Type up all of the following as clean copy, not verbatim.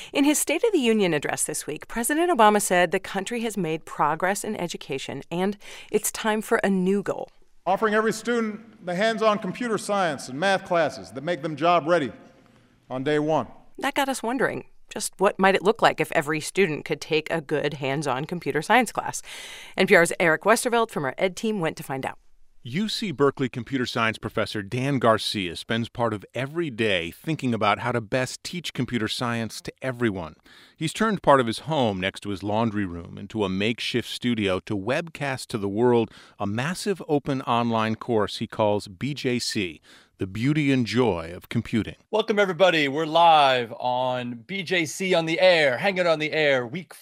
In his State of the Union address this week, President Obama said the country has made progress in education and it's time for a new goal. Offering every student the hands-on computer science and math classes that make them job ready on day one. That got us wondering, just what might it look like if every student could take a good hands-on computer science class? NPR's Eric Westervelt from our Ed team went to find out. UC Berkeley computer science professor Dan Garcia spends part of every day thinking about how to best teach computer science to everyone. He's turned part of his home next to his laundry room into a makeshift studio to webcast to the world a massive open online course he calls BJC, the beauty and joy of computing. Welcome, everybody. We're live on BJC on the air, hanging on the air, week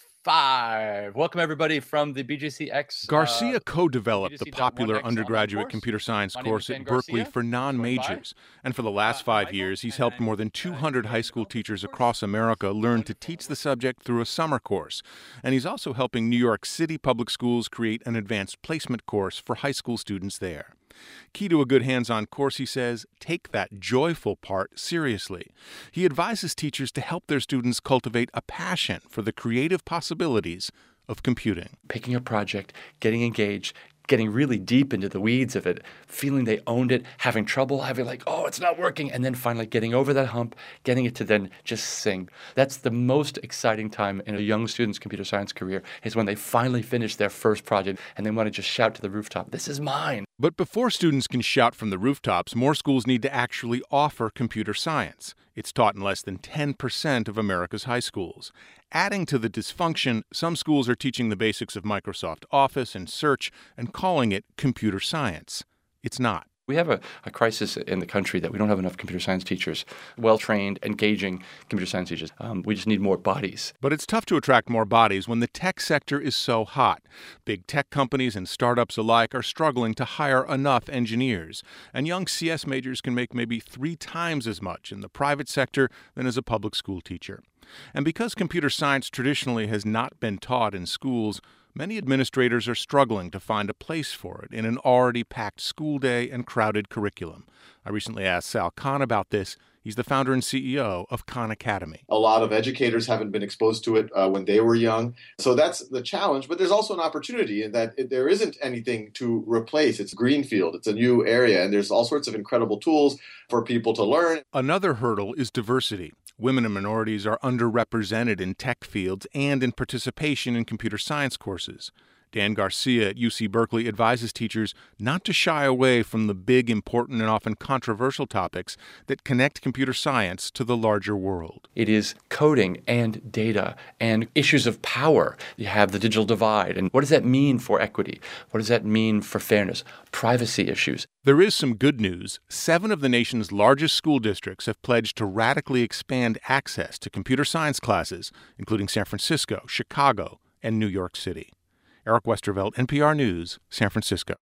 5. Welcome, everybody, from the BJCX. Garcia co-developed the popular undergraduate computer science course at Berkeley for non-majors. And for the last 5 years, he's helped more than 200 high school teachers across America learn to teach the subject through a summer course. And he's also helping New York City public schools create an advanced placement course for high school students there. Key to a good hands-on course, he says, take that joyful part seriously. He advises teachers to help their students cultivate a passion for the creative possibilities of computing. Picking a project, getting engaged, getting really deep into the weeds of it, feeling they owned it, having trouble, having like, oh, it's not working, and then finally getting over that hump, getting it to then just sing. That's the most exciting time in a young student's computer science career, is when they finally finish their first project and they want to just shout to the rooftop, this is mine. But before students can shout from the rooftops, more schools need to actually offer computer science. It's taught in less than 10% of America's high schools. Adding to the dysfunction, some schools are teaching the basics of Microsoft Office and Search and calling it computer science. It's not. We have a crisis in the country that we don't have enough computer science teachers, well-trained, engaging computer science teachers. We just need more bodies. But it's tough to attract more bodies when the tech sector is so hot. Big tech companies and startups alike are struggling to hire enough engineers. And young CS majors can make maybe 3 times as much in the private sector than as a public school teacher. And because computer science traditionally has not been taught in schools, many administrators are struggling to find a place for it in an already packed school day and crowded curriculum. I recently asked Sal Khan about this. He's the founder and CEO of Khan Academy. A lot of educators haven't been exposed to it when they were young. So that's the challenge. But there's also an opportunity in that there isn't anything to replace. It's greenfield. It's a new area. And there's all sorts of incredible tools for people to learn. Another hurdle is diversity. Women and minorities are underrepresented in tech fields and in participation in computer science courses. Dan Garcia at UC Berkeley advises teachers not to shy away from the big, important, and often controversial topics that connect computer science to the larger world. It is coding and data and issues of power. You have the digital divide. And what does that mean for equity? What does that mean for fairness? Privacy issues. There is some good news. 7 of the nation's largest school districts have pledged to radically expand access to computer science classes, including San Francisco, Chicago, and New York City. Eric Westervelt, NPR News, San Francisco.